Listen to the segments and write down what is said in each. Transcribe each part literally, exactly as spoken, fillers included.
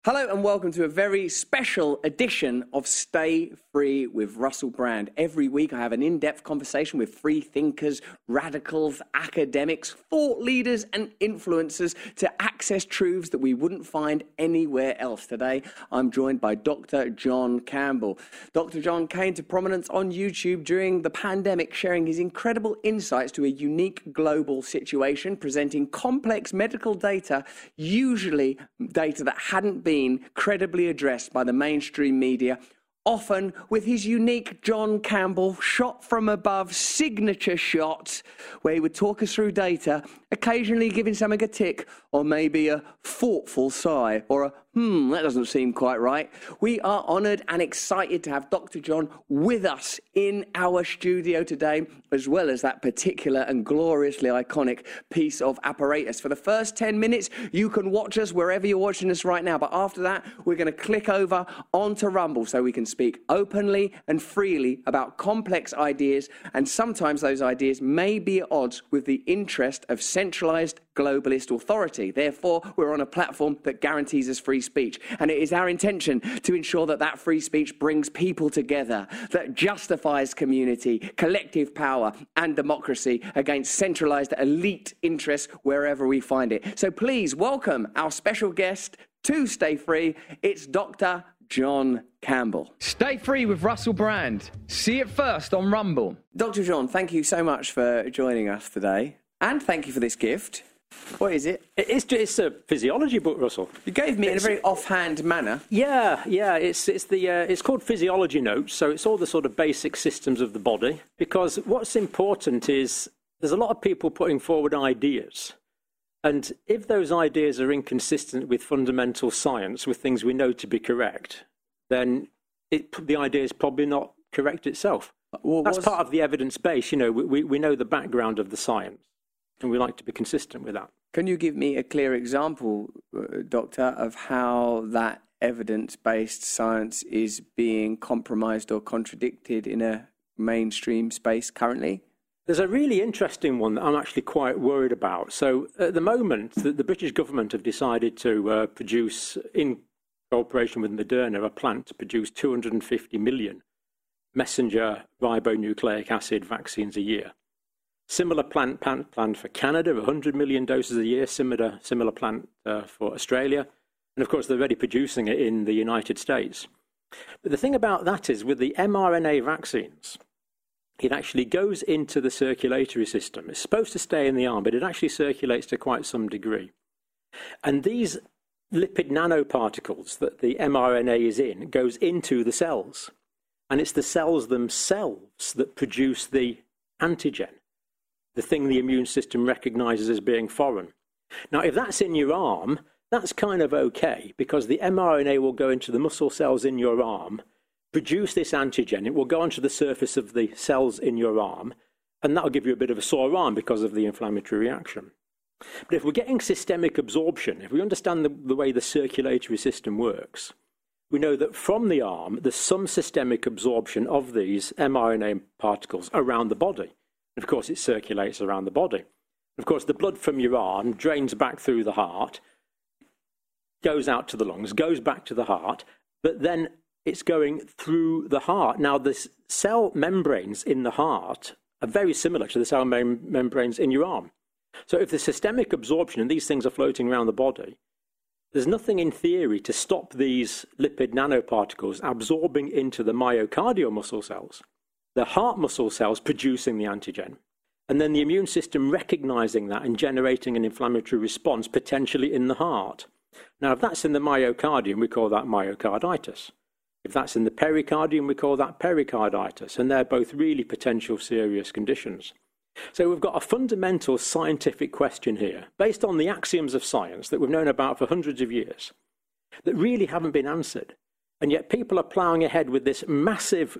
Hello and welcome to a very special edition of Stay Free with Russell Brand. Every week I have an in-depth conversation with free thinkers, radicals, academics, thought leaders and influencers to access truths that we wouldn't find anywhere else. Today I'm joined by Doctor John Campbell. Doctor John came to prominence on YouTube during the pandemic, sharing his incredible insights to a unique global situation, presenting complex medical data, usually data that hadn't been been credibly addressed by the mainstream media, often with his unique John Campbell shot from above signature shot, where he would talk us through data, occasionally giving something a tick, or maybe a thoughtful sigh, or a hmm, that doesn't seem quite right. We are honoured and excited to have Doctor John with us in our studio today, as well as that particular and gloriously iconic piece of apparatus. For the first ten minutes, you can watch us wherever you're watching us right now, but after that, we're going to click over onto Rumble so we can speak openly and freely about complex ideas, and sometimes those ideas may be at odds with the interest of centralised globalist authority. Therefore, we're on a platform that guarantees us free speech. And it is our intention to ensure that that free speech brings people together, that justifies community, collective power and democracy against centralised elite interests wherever we find it. So please welcome our special guest to Stay Free. It's Doctor John Campbell. Stay Free with Russell Brand. See it first on Rumble. Doctor John, thank you so much for joining us today. And thank you for this gift. What is it? It's, it's a physiology book, Russell. You gave me it's, in a very offhand manner. Yeah, yeah. It's it's the uh, it's called Physiology Notes. So it's all the sort of basic systems of the body. Because what's important is there's a lot of people putting forward ideas, and if those ideas are inconsistent with fundamental science, with things we know to be correct, then it, the idea is probably not correct itself. Well, That's part of the evidence base. You know, we we know the background of the science. And we like to be consistent with that. Can you give me a clear example, uh, Doctor, of how that evidence-based science is being compromised or contradicted in a mainstream space currently? There's a really interesting one that I'm actually quite worried about. So at the moment, the, the British government have decided to uh, produce, in cooperation with Moderna, a plant to produce two hundred fifty million messenger ribonucleic acid vaccines a year. Similar plant planned for Canada, one hundred million doses a year, similar, similar plant uh, for Australia. And of course, they're already producing it in the United States. But the thing about that is, with the mRNA vaccines, it actually goes into the circulatory system. It's supposed to stay in the arm, but it actually circulates to quite some degree. And these lipid nanoparticles that the mRNA is in goes into the cells. And it's the cells themselves that produce the antigen, the thing the immune system recognizes as being foreign. Now, if that's in your arm, that's kind of okay, because the mRNA will go into the muscle cells in your arm, produce this antigen, it will go onto the surface of the cells in your arm, and that'll give you a bit of a sore arm because of the inflammatory reaction. But if we're getting systemic absorption, if we understand the, the way the circulatory system works, we know that from the arm, there's some systemic absorption of these mRNA particles around the body. Of course, it circulates around the body. Of course, the blood from your arm drains back through the heart, goes out to the lungs, goes back to the heart, but then it's going through the heart. Now, the cell membranes in the heart are very similar to the cell mem membranes in your arm. So if there's systemic absorption and these things are floating around the body, there's nothing in theory to stop these lipid nanoparticles absorbing into the myocardial muscle cells, the heart muscle cells producing the antigen, and then the immune system recognizing that and generating an inflammatory response potentially in the heart. Now, if that's in the myocardium, we call that myocarditis. If that's in the pericardium, we call that pericarditis, and they're both really potential serious conditions. So we've got a fundamental scientific question here, based on the axioms of science that we've known about for hundreds of years, that really haven't been answered. And yet people are ploughing ahead with this massive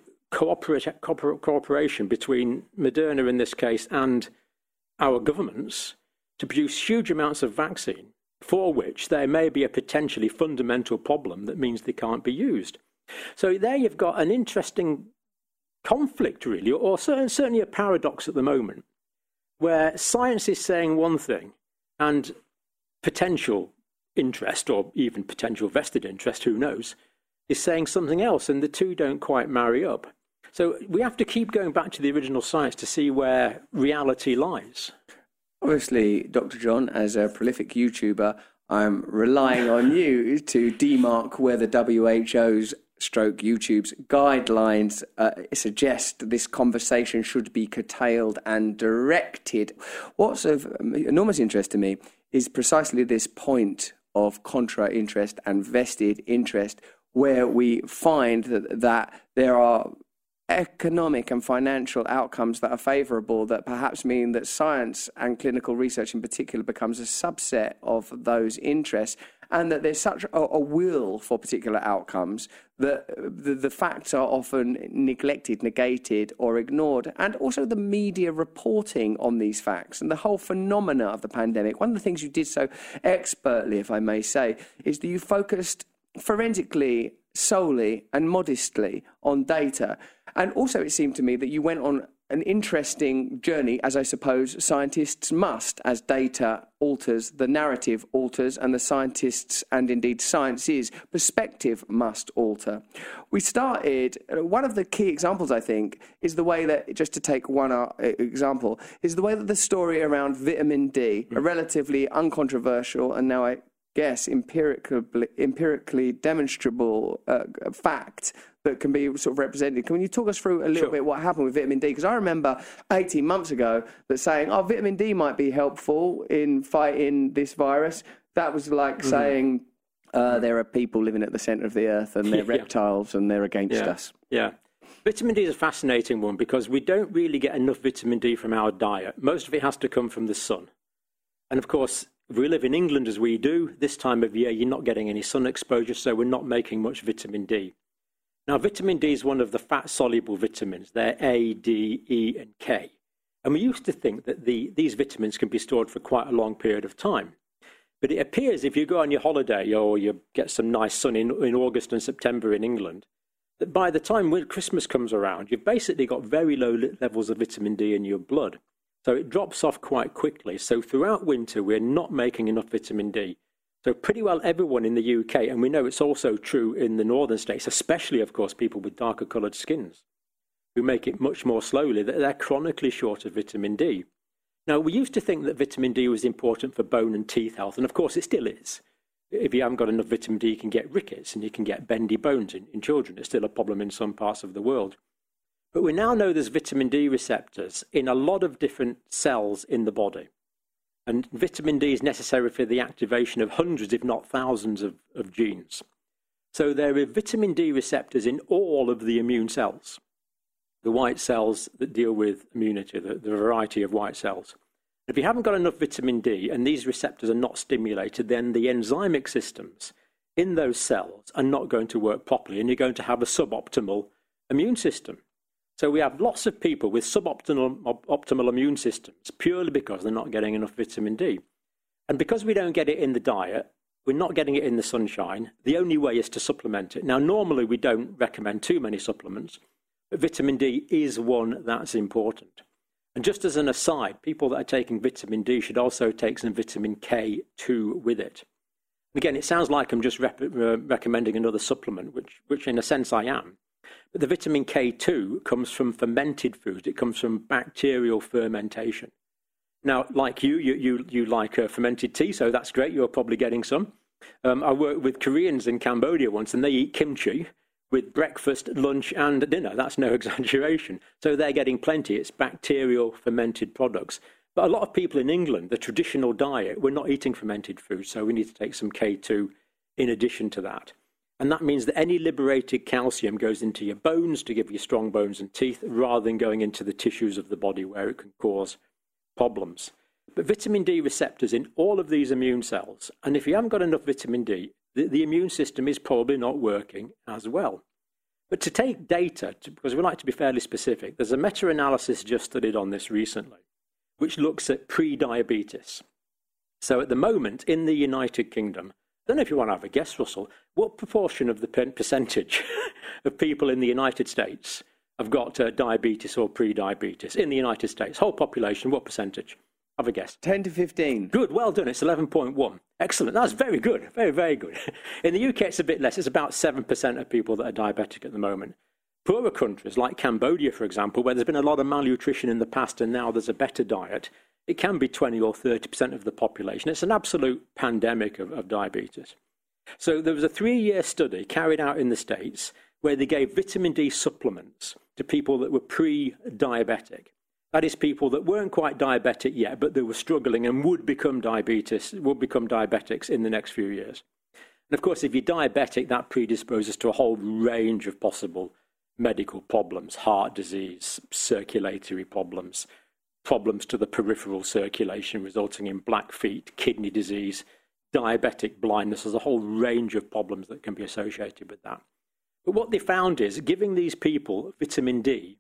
cooperation between Moderna, in this case, and our governments to produce huge amounts of vaccine for which there may be a potentially fundamental problem that means they can't be used. So there you've got an interesting conflict, really, or certainly a paradox at the moment, where science is saying one thing and potential interest, or even potential vested interest, who knows, is saying something else, and the two don't quite marry up. So we have to keep going back to the original science to see where reality lies. Obviously, Doctor John, as a prolific YouTuber, I'm relying on you to demark where the W H O's stroke YouTube's guidelines uh, suggest this conversation should be curtailed and directed. What's of enormous interest to me is precisely this point of contra interest and vested interest, where we find that, that there are economic and financial outcomes that are favourable that perhaps mean that science and clinical research in particular becomes a subset of those interests, and that there's such a, a will for particular outcomes that the, the facts are often neglected, negated or ignored. And also the media reporting on these facts and the whole phenomena of the pandemic. One of the things you did so expertly, if I may say, is that you focused forensically, solely and modestly on data. And also it seemed to me that you went on an interesting journey, as I suppose scientists must, as data alters, the narrative alters, and the scientists, and indeed science's perspective must alter. We started, one of the key examples, I think, is the way that, just to take one uh, example, is the way that the story around vitamin D, a relatively uncontroversial, and now I guess empirically, empirically demonstrable uh, fact that can be sort of represented. Can you talk us through a little Sure. bit what happened with vitamin D? Because I remember eighteen months ago that saying, oh, vitamin D might be helpful in fighting this virus. That was like mm-hmm. saying uh, there are people living at the centre of the earth and they're yeah. reptiles and they're against yeah. us. Yeah. Vitamin D is a fascinating one because we don't really get enough vitamin D from our diet. Most of it has to come from the sun. And of course, if we live in England as we do, this time of year, you're not getting any sun exposure, so we're not making much vitamin D. Now, vitamin D is one of the fat-soluble vitamins. They're A, D, E, and K. And we used to think that the, these vitamins can be stored for quite a long period of time. But it appears if you go on your holiday or you get some nice sun in, in August and September in England, that by the time when Christmas comes around, you've basically got very low levels of vitamin D in your blood. So it drops off quite quickly. So throughout winter, we're not making enough vitamin D. So pretty well everyone in the U K, and we know it's also true in the northern states, especially, of course, people with darker coloured skins, who make it much more slowly, that they're chronically short of vitamin D. Now, we used to think that vitamin D was important for bone and teeth health, and of course it still is. If you haven't got enough vitamin D, you can get rickets and you can get bendy bones in, in children. It's still a problem in some parts of the world. But we now know there's vitamin D receptors in a lot of different cells in the body. And vitamin D is necessary for the activation of hundreds, if not thousands, of, of genes. So there are vitamin D receptors in all of the immune cells, the white cells that deal with immunity, the, the variety of white cells. If you haven't got enough vitamin D and these receptors are not stimulated, then the enzymic systems in those cells are not going to work properly, and you're going to have a suboptimal immune system. So we have lots of people with suboptimal optimal immune systems purely because they're not getting enough vitamin D. And because we don't get it in the diet, we're not getting it in the sunshine, the only way is to supplement it. Now, normally we don't recommend too many supplements, but vitamin D is one that's important. And just as an aside, people that are taking vitamin D should also take some vitamin K two with it. Again, it sounds like I'm just rep- uh, recommending another supplement, which, which in a sense I am. But the vitamin K two comes from fermented foods. It comes from bacterial fermentation. Now, like you, you you, you like uh, fermented tea, so that's great. You're probably getting some. Um, I worked with Koreans in Cambodia once, and they eat kimchi with breakfast, lunch, and dinner. That's no exaggeration. So they're getting plenty. It's bacterial fermented products. But a lot of people in England, the traditional diet, we're not eating fermented foods, so we need to take some K two in addition to that. And that means that any liberated calcium goes into your bones to give you strong bones and teeth, rather than going into the tissues of the body where it can cause problems. But vitamin D receptors in all of these immune cells, and if you haven't got enough vitamin D, the, the immune system is probably not working as well. But to take data, to, because we like to be fairly specific, there's a meta-analysis just studied on this recently, which looks at pre-diabetes. So at the moment, in the United Kingdom, I don't know if you want to have a guess, Russell, what proportion of the percentage of people in the United States have got uh, diabetes or pre-diabetes in the United States? Whole population, what percentage? Have a guess. ten to fifteen. Good, well done. It's eleven point one. Excellent. That's very good. Very, very good. In the U K, it's a bit less. It's about seven percent of people that are diabetic at the moment. Poorer countries like Cambodia, for example, where there's been a lot of malnutrition in the past and now there's a better diet, it can be twenty or thirty percent of the population. It's an absolute pandemic of, of diabetes. So there was a three-year study carried out in the States where they gave vitamin D supplements to people that were pre-diabetic. That is, people that weren't quite diabetic yet, but they were struggling and would become diabetes, would become diabetics in the next few years. And of course, if you're diabetic, that predisposes to a whole range of possible medical problems: heart disease, circulatory problems, problems to the peripheral circulation resulting in black feet, kidney disease, diabetic blindness. There's a whole range of problems that can be associated with that. But what they found is giving these people vitamin D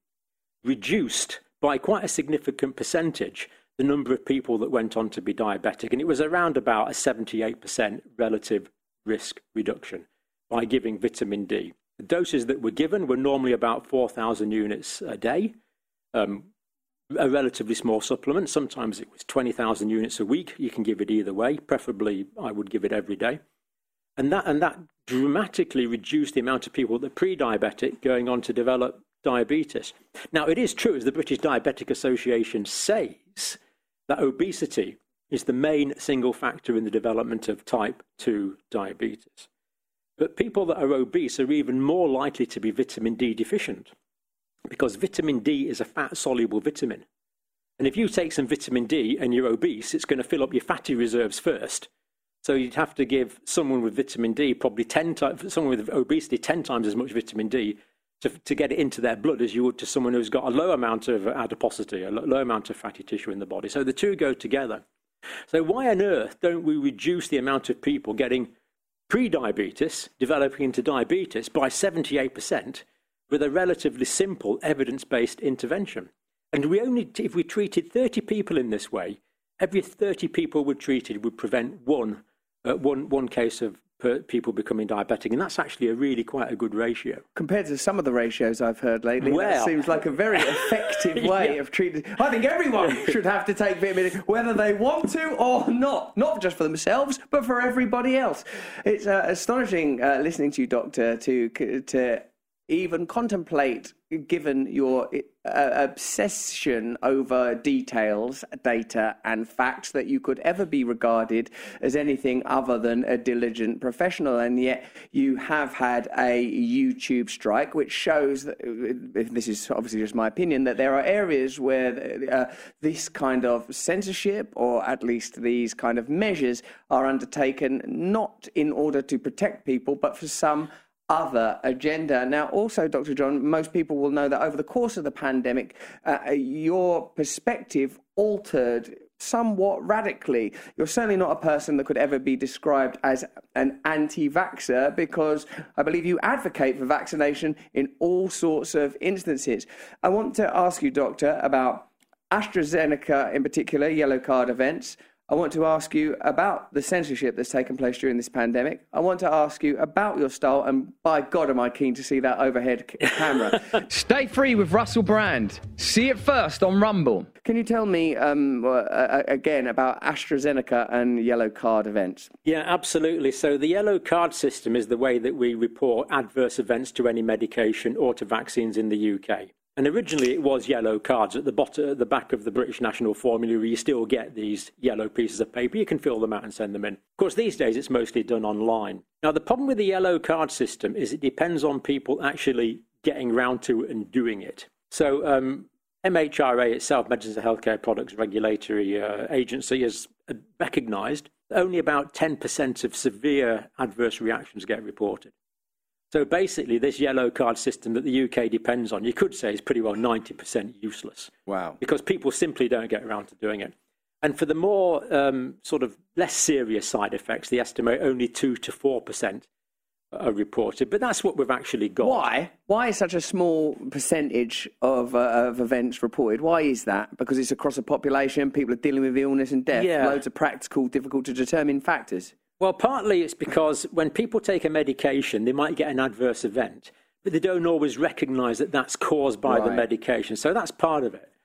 reduced by quite a significant percentage the number of people that went on to be diabetic. And it was around about a seventy-eight percent relative risk reduction by giving vitamin D. The doses that were given were normally about four thousand units a day, um, a relatively small supplement. Sometimes it was twenty thousand units a week. You can give it either way. Preferably, I would give it every day. And that, and that dramatically reduced the amount of people that are pre-diabetic going on to develop diabetes. Now, it is true, as the British Diabetic Association says, that obesity is the main single factor in the development of type two diabetes. But people that are obese are even more likely to be vitamin D deficient, because vitamin D is a fat-soluble vitamin. And if you take some vitamin D and you're obese, it's going to fill up your fatty reserves first. So you'd have to give someone with vitamin D probably ten times, someone with obesity, ten times as much vitamin D to, to get it into their blood as you would to someone who's got a low amount of adiposity, a low amount of fatty tissue in the body. So the two go together. So why on earth don't we reduce the amount of people getting pre-diabetes, developing into diabetes, by seventy-eight percent with a relatively simple evidence-based intervention? And we only, if we treated thirty people in this way, every thirty people we treated would prevent one, uh, one, one case of per people becoming diabetic, and that's actually a really quite a good ratio. Compared to some of the ratios I've heard lately, well, that seems like a very effective way yeah. of treating. I think everyone should have to take vitamin D, whether they want to or not, not just for themselves, but for everybody else. It's uh, astonishing uh, listening to you, Doctor, to to even contemplate, given your uh, obsession over details, data and facts, that you could ever be regarded as anything other than a diligent professional. And yet you have had a YouTube strike, which shows that, this is obviously just my opinion, that there are areas where uh, this kind of censorship, or at least these kind of measures, are undertaken not in order to protect people, but for some other agenda. Now, also, Doctor John, most people will know that over the course of the pandemic, uh, your perspective altered somewhat radically. You're certainly not a person that could ever be described as an anti-vaxxer, because I believe you advocate for vaccination in all sorts of instances. I want to ask you, Doctor, about AstraZeneca in particular, yellow card events. I want to ask you about the censorship that's taken place during this pandemic. I want to ask you about your style, and by God, am I keen to see that overhead c- camera. Stay free with Russell Brand. See it first on Rumble. Can you tell me um, uh, again about AstraZeneca and yellow card events? Yeah, absolutely. So the yellow card system is the way that we report adverse events to any medication or to vaccines in the U K. And originally it was yellow cards at the bottom, at the back of the British National Formulary. You still get these yellow pieces of paper. You can fill them out and send them in. Of course, these days it's mostly done online. Now, the problem with the yellow card system is it depends on people actually getting round to and doing it. So um, M H R A itself, Medicines and Healthcare Products Regulatory uh, Agency, has recognised that only about ten percent of severe adverse reactions get reported. So basically, this yellow card system that the U K depends on, you could say, is pretty well ninety percent useless. Wow. Because people simply don't get around to doing it. And for the more um, sort of less serious side effects, they estimate only two to four percent are reported. But that's what we've actually got. Why? Why is such a small percentage of, uh, of events reported? Why is that? Because it's across a population, people are dealing with illness and death, yeah. loads of practical, difficult to determine factors. Well, partly it's because when people take a medication, they might get an adverse event, but they don't always recognise that that's caused by right. the medication. So that's part of it.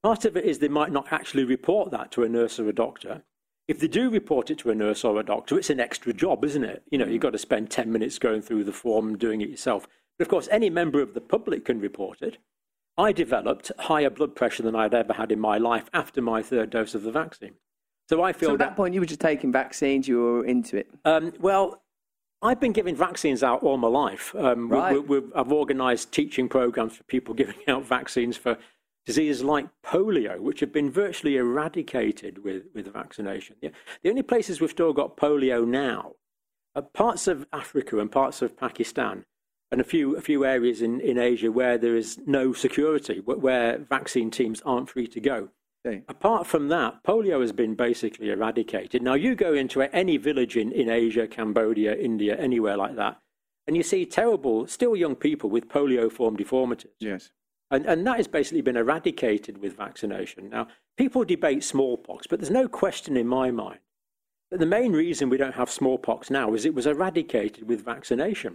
Part of it is they might not actually report that to a nurse or a doctor. If they do report it to a nurse or a doctor, it's an extra job, isn't it? You know, you've got to spend ten minutes going through the form and doing it yourself. But of course, any member of the public can report it. I developed higher blood pressure than I'd ever had in my life after my third dose of the vaccine. So I feel So at that, that point, you were just taking vaccines, you were into it? Um, well, I've been giving vaccines out all my life. Um, Right. we, we, we, I've organised teaching programmes for people giving out vaccines for diseases like polio, which have been virtually eradicated with, with vaccination. Yeah. The only places we've still got polio now are parts of Africa and parts of Pakistan and a few, a few areas in, in Asia where there is no security, where vaccine teams aren't free to go. Okay. Apart from that, polio has been basically eradicated. Now, you go into any village in, in Asia, Cambodia, India, anywhere like that, and you see terrible, still young people with polio-form deformities. Yes. And, and that has basically been eradicated with vaccination. Now, people debate smallpox, but there's no question in my mind that the main reason we don't have smallpox now is it was eradicated with vaccination.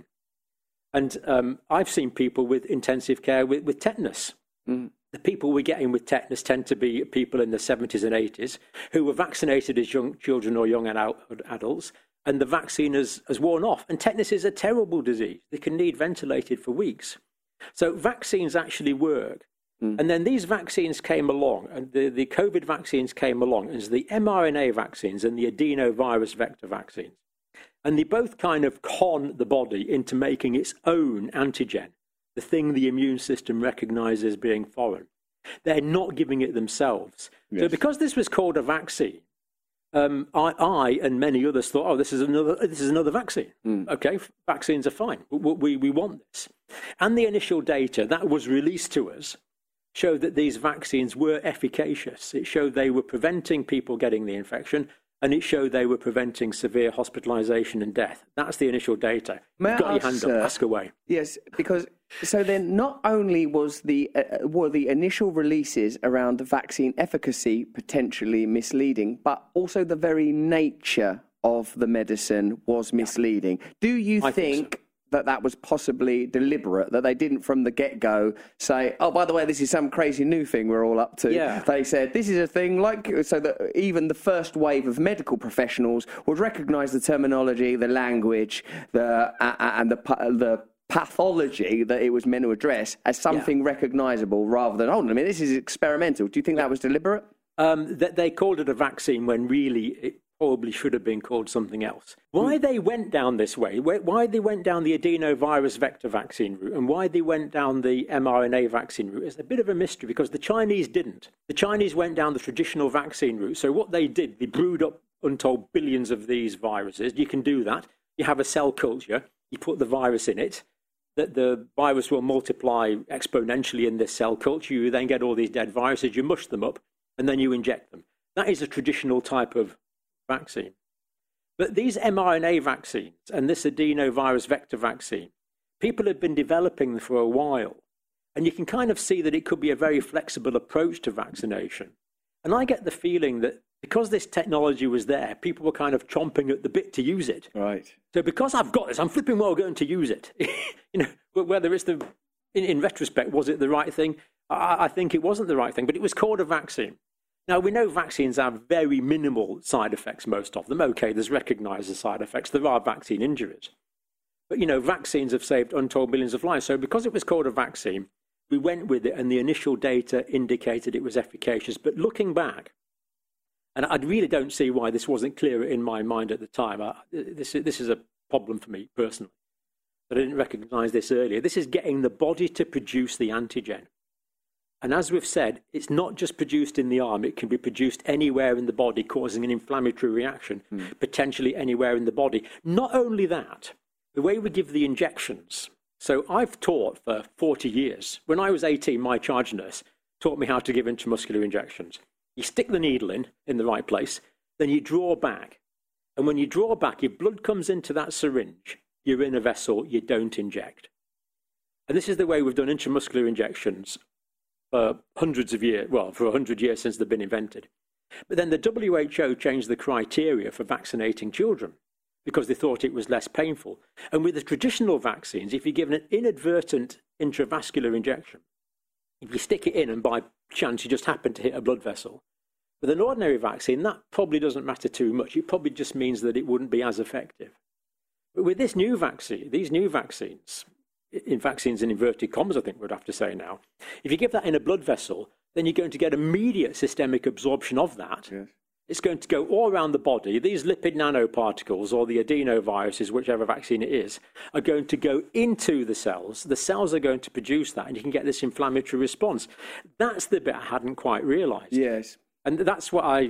And um, I've seen people with intensive care with, with tetanus. Mm. The people we're getting with tetanus tend to be people in the seventies and eighties who were vaccinated as young children or young adults, and the vaccine has, has worn off. And tetanus is a terrible disease. They can need ventilated for weeks. So vaccines actually work. Mm. And then these vaccines came along, and the, the COVID vaccines came along as the mRNA vaccines and the adenovirus vector vaccines. And they both kind of con the body into making its own antigen, the thing the immune system recognises as being foreign. They're not giving it themselves. Yes. So because this was called a vaccine, um, I, I and many others thought, oh, this is another, this is another vaccine. Mm. Okay, vaccines are fine. We, we, we want this. And the initial data that was released to us showed that these vaccines were efficacious. It showed they were preventing people getting the infection, and it showed they were preventing severe hospitalisation and death. That's the initial data. May You've got I your hand ask, up, uh, ask away. Yes, because so then not only was the uh, were the initial releases around the vaccine efficacy potentially misleading, but also the very nature of the medicine was misleading. Do you I think, think so. that that was possibly deliberate, that they didn't from the get-go say, oh, by the way, this is some crazy new thing we're all up to? Yeah. They said, this is a thing like, so that even the first wave of medical professionals would recognise the terminology, the language, the uh, and the the pathology that it was meant to address as something yeah. recognisable rather than, hold on a minute, this is experimental. Do you think yeah. that was deliberate? Um, that they called it a vaccine when really it probably should have been called something else. Why mm. they went down this way, why they went down the adenovirus vector vaccine route, and why they went down the mRNA vaccine route is a bit of a mystery, because the Chinese didn't. The Chinese went down the traditional vaccine route. So what they did, they brewed up untold billions of these viruses. You can do that. You have a cell culture. You put the virus in it. That the virus will multiply exponentially in this cell culture. You then get all these dead viruses. You mush them up, and then you inject them. That is a traditional type of vaccine. But these mRNA vaccines and this adenovirus vector vaccine, people have been developing them for a while. And you can kind of see that it could be a very flexible approach to vaccination. And I get the feeling that because this technology was there, people were kind of chomping at the bit to use it. Right. So because I've got this, I'm flipping well going to use it. You know, whether it's the, in, in retrospect, was it the right thing? I, I think it wasn't the right thing, but it was called a vaccine. Now, we know vaccines have very minimal side effects, most of them. Okay, there's recognised as side effects. There are vaccine injuries. But, you know, vaccines have saved untold millions of lives. So because it was called a vaccine, we went with it, and the initial data indicated it was efficacious. But looking back, and I really don't see why this wasn't clearer in my mind at the time. I, this, this is a problem for me personally. I didn't recognise this earlier. This is getting the body to produce the antigen. And as we've said, it's not just produced in the arm. It can be produced anywhere in the body, causing an inflammatory reaction, mm. potentially anywhere in the body. Not only that, the way we give the injections. So I've taught for forty years. When I was eighteen, my charge nurse taught me how to give intramuscular injections. You stick the needle in, in the right place, then you draw back. And when you draw back, if blood comes into that syringe, you're in a vessel, you don't inject. And this is the way we've done intramuscular injections for hundreds of years, well, for a hundred years since they've been invented. But then the W H O changed the criteria for vaccinating children because they thought it was less painful. And with the traditional vaccines, if you're given an inadvertent intravascular injection, if you stick it in and by chance you just happen to hit a blood vessel. With an ordinary vaccine, that probably doesn't matter too much. It probably just means that it wouldn't be as effective. But with this new vaccine, these new vaccines, in vaccines in inverted commas, I think we'd have to say now, if you give that in a blood vessel, then you're going to get immediate systemic absorption of that. Yes. It's going to go all around the body. These lipid nanoparticles, or the adenoviruses, whichever vaccine it is, are going to go into the cells. The cells are going to produce that, and you can get this inflammatory response. That's the bit I hadn't quite realised. Yes. And that's what I,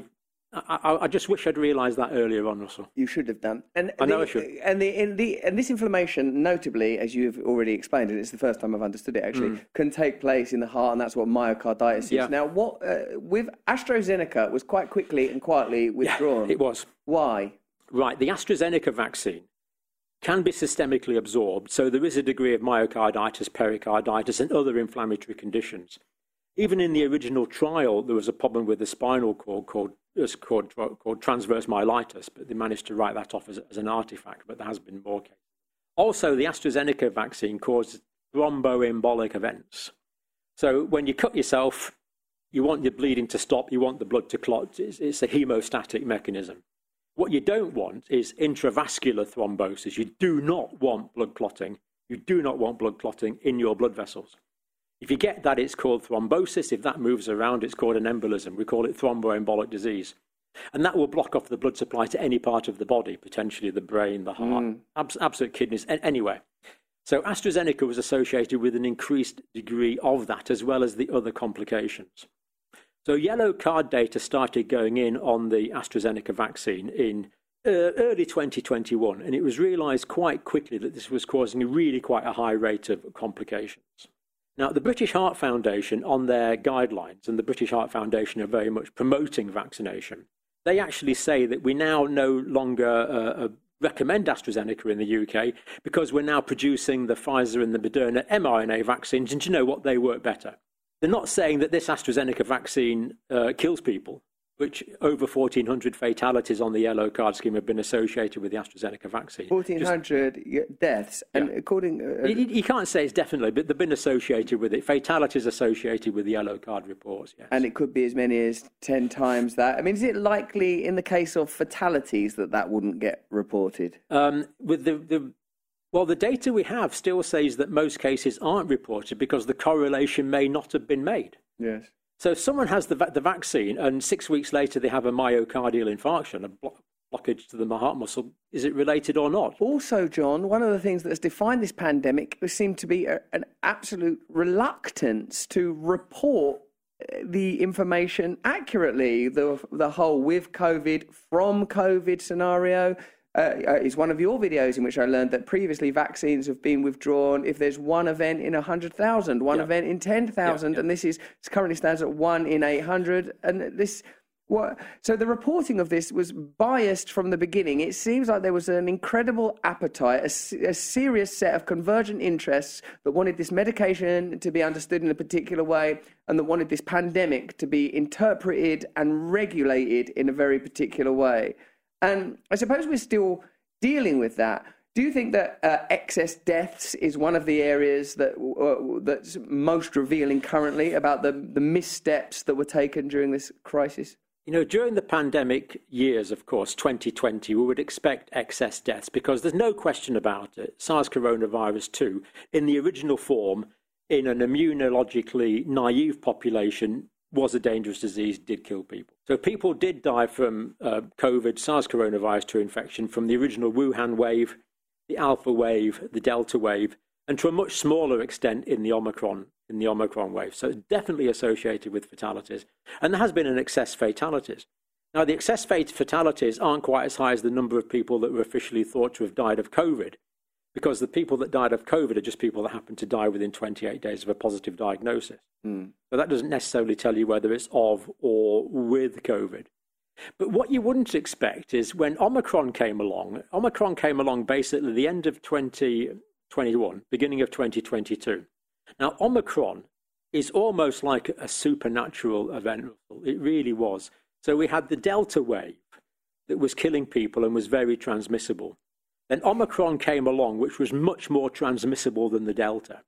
I, I just wish I'd realised that earlier on, Russell. You should have done. And I know the, I should. And, the, and, the, and this inflammation, notably, as you've already explained, and it's the first time I've understood it actually, mm. can take place in the heart, and that's what myocarditis is. Yeah. Now, what uh, with AstraZeneca was quite quickly and quietly withdrawn. Yeah, it was. Why? Right. The AstraZeneca vaccine can be systemically absorbed, so there is a degree of myocarditis, pericarditis, and other inflammatory conditions. Even in the original trial, there was a problem with the spinal cord called, called, called transverse myelitis, but they managed to write that off as, as an artifact, but there has been more cases. Also, the AstraZeneca vaccine caused thromboembolic events. So when you cut yourself, you want your bleeding to stop, you want the blood to clot. It's, it's a hemostatic mechanism. What you don't want is intravascular thrombosis. You do not want blood clotting. You do not want blood clotting in your blood vessels. If you get that, it's called thrombosis. If that moves around, it's called an embolism. We call it thromboembolic disease. And that will block off the blood supply to any part of the body, potentially the brain, the heart, mm. abs- absolute kidneys, anywhere. So AstraZeneca was associated with an increased degree of that, as well as the other complications. So yellow card data started going in on the AstraZeneca vaccine in uh, early twenty twenty-one, and it was realised quite quickly that this was causing really quite a high rate of complications. Now, the British Heart Foundation, on their guidelines, and the British Heart Foundation are very much promoting vaccination, they actually say that we now no longer uh, recommend AstraZeneca in the U K because we're now producing the Pfizer and the Moderna mRNA vaccines, and you know what, they work better. They're not saying that this AstraZeneca vaccine uh, kills people, which over fourteen hundred fatalities on the yellow card scheme have been associated with the AstraZeneca vaccine. fourteen hundred Just, deaths, and yeah. according... Uh, you, you can't say it's definitely, but they've been associated with it. Fatalities associated with the yellow card reports, yes. And it could be as many as ten times that. I mean, is it likely in the case of fatalities that that wouldn't get reported? Um, with the, the Well, the data we have still says that most cases aren't reported because the correlation may not have been made. Yes. So if someone has the, the vaccine and six weeks later they have a myocardial infarction, a blo- blockage to the heart muscle, is it related or not? Also, John, one of the things that has defined this pandemic seemed to be a, an absolute reluctance to report the information accurately. The, the whole with COVID, from COVID scenario. Uh, is one of your videos in which I learned that previously vaccines have been withdrawn if there's one event in one hundred thousand, one yeah. event in ten thousand, yeah, yeah. and this is currently stands at one in eight hundred. And this, what? So the reporting of this was biased from the beginning. It seems like there was an incredible appetite, a, a serious set of convergent interests that wanted this medication to be understood in a particular way and that wanted this pandemic to be interpreted and regulated in a very particular way. And I suppose we're still dealing with that. Do you think that uh, excess deaths is one of the areas that uh, that's most revealing currently about the, the missteps that were taken during this crisis? You know, during the pandemic years, of course, twenty twenty, we would expect excess deaths because there's no question about it. SARS coronavirus two, in the original form, in an immunologically naive population, was a dangerous disease, did kill people. So people did die from uh, COVID, SARS coronavirus two infection from the original Wuhan wave, the Alpha wave, the Delta wave, and to a much smaller extent in the Omicron, in the Omicron wave. So it's definitely associated with fatalities. And there has been an excess fatalities. Now, the excess fatalities aren't quite as high as the number of people that were officially thought to have died of COVID, because the people that died of COVID are just people that happen to die within twenty-eight days of a positive diagnosis. Mm. So that doesn't necessarily tell you whether it's of or with COVID. But what you wouldn't expect is when Omicron came along, Omicron came along basically the end of twenty twenty-one, beginning of twenty twenty-two. Now, Omicron is almost like a supernatural event. It really was. So we had the Delta wave that was killing people and was very transmissible. Then Omicron came along, which was much more transmissible than the Delta.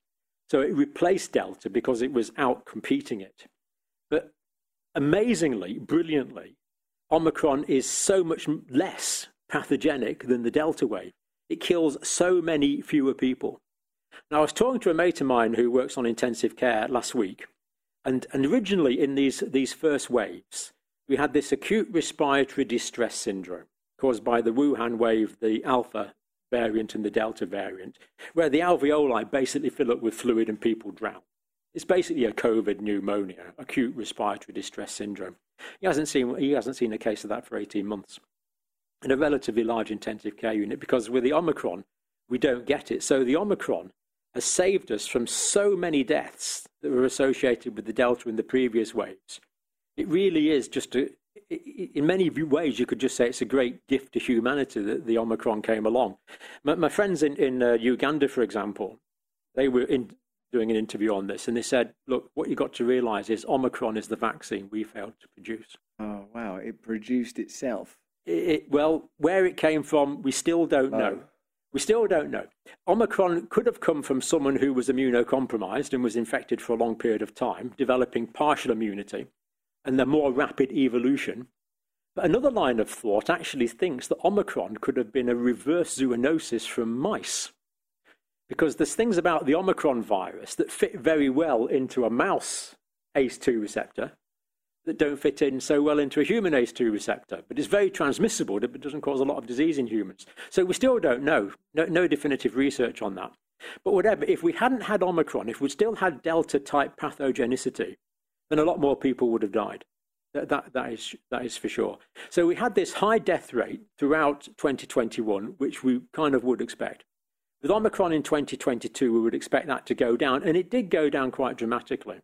So it replaced Delta because it was out competing it. But amazingly, brilliantly, Omicron is so much less pathogenic than the Delta wave. It kills so many fewer people. Now, I was talking to a mate of mine who works on intensive care last week, and, and originally in these, these first waves, we had this acute respiratory distress syndrome caused by the Wuhan wave, the Alpha variant and the Delta variant, where the alveoli basically fill up with fluid and people drown. It's basically a COVID pneumonia, acute respiratory distress syndrome. He hasn't seen, he hasn't seen a case of that for eighteen months in a relatively large intensive care unit, because with the Omicron, we don't get it. So the Omicron has saved us from so many deaths that were associated with the Delta in the previous waves. It really is just a, in many ways, you could just say it's a great gift to humanity that the Omicron came along. My, my friends in, in uh, Uganda, for example, they were in, doing an interview on this, and they said, look, what you've got to realise is Omicron is the vaccine we failed to produce. Oh, wow. It produced itself. It, it, well, where it came from, we still don't oh. know. We still don't know. Omicron could have come from someone who was immunocompromised and was infected for a long period of time, developing partial immunity and the more rapid evolution. But another line of thought actually thinks that Omicron could have been a reverse zoonosis from mice, because there's things about the Omicron virus that fit very well into a mouse A C E two receptor that don't fit in so well into a human A C E two receptor. But it's very transmissible, but doesn't cause a lot of disease in humans. So we still don't know. No, no definitive research on that. But whatever, if we hadn't had Omicron, if we still had Delta-type pathogenicity, then a lot more people would have died. That, that, that, is, that is for sure. So we had this high death rate throughout twenty twenty-one, which we kind of would expect. With Omicron in twenty twenty-two, we would expect that to go down, and it did go down quite dramatically.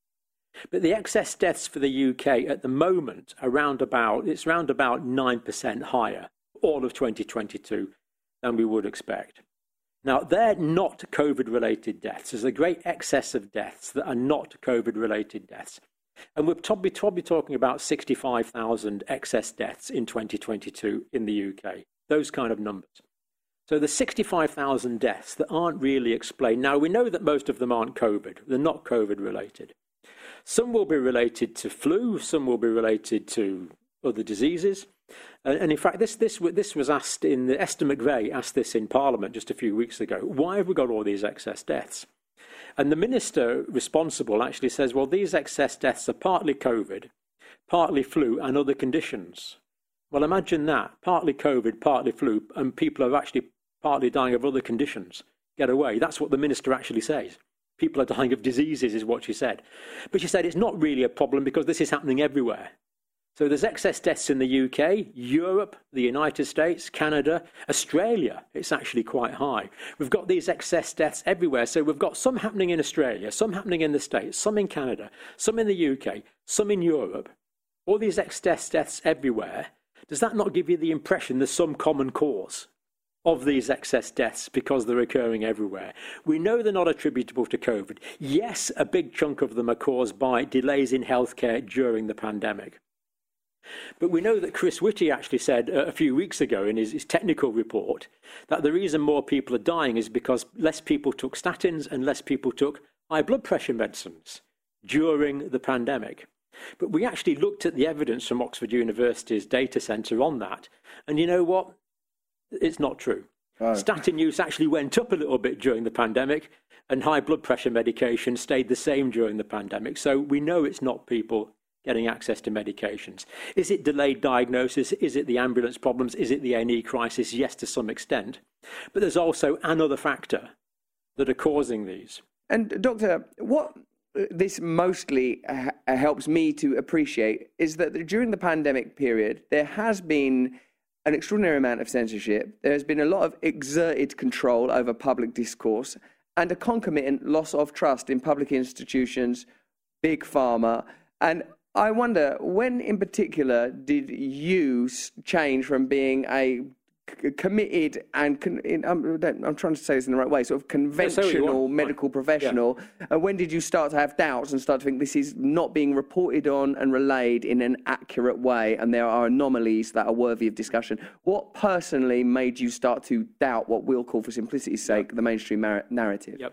But the excess deaths for the U K at the moment, around about, it's around about nine percent higher, all of twenty twenty-two, than we would expect. Now, they're not COVID-related deaths. There's a great excess of deaths that are not COVID-related deaths. And we're probably, probably talking about sixty-five thousand excess deaths in twenty twenty-two in the U K, those kind of numbers. So the sixty-five thousand deaths that aren't really explained. Now, we know that most of them aren't COVID. They're not COVID-related. Some will be related to flu, some will be related to other diseases. And, and in fact, this, this, this was asked in, the Esther McVey asked this in Parliament just a few weeks ago. Why have we got all these excess deaths? And the minister responsible actually says, well, these excess deaths are partly COVID, partly flu and other conditions. Well, imagine that, partly COVID, partly flu, and people are actually partly dying of other conditions. Get away. That's what the minister actually says. People are dying of diseases is what she said. But she said it's not really a problem because this is happening everywhere. So there's excess deaths in the U K, Europe, the United States, Canada, Australia. It's actually quite high. We've got these excess deaths everywhere. So we've got some happening in Australia, some happening in the States, some in Canada, some in the U K, some in Europe. All these excess deaths everywhere. Does that not give you the impression there's some common cause of these excess deaths because they're occurring everywhere? We know they're not attributable to COVID. Yes, a big chunk of them are caused by delays in healthcare during the pandemic. But we know that Chris Whitty actually said a few weeks ago in his, his technical report that the reason more people are dying is because less people took statins and less people took high blood pressure medicines during the pandemic. But we actually looked at the evidence from Oxford University's data centre on that. And you know what? It's not true. Oh. Statin use actually went up a little bit during the pandemic, and high blood pressure medication stayed the same during the pandemic. So we know it's not people getting access to medications. Is it delayed diagnosis? Is it the ambulance problems? Is it the A and E crisis? Yes, to some extent. But there's also another factor that are causing these. And Doctor, what this mostly uh, helps me to appreciate is that during the pandemic period, there has been an extraordinary amount of censorship. There has been a lot of exerted control over public discourse and a concomitant loss of trust in public institutions, big pharma. And I wonder, when in particular did you change from being a committed and con- I'm, I'm trying to say this in the right way, sort of conventional medical professional, yeah. And when did you start to have doubts and start to think this is not being reported on and relayed in an accurate way and there are anomalies that are worthy of discussion? What personally made you start to doubt what we'll call, for simplicity's sake, the mainstream mar- narrative? Yep.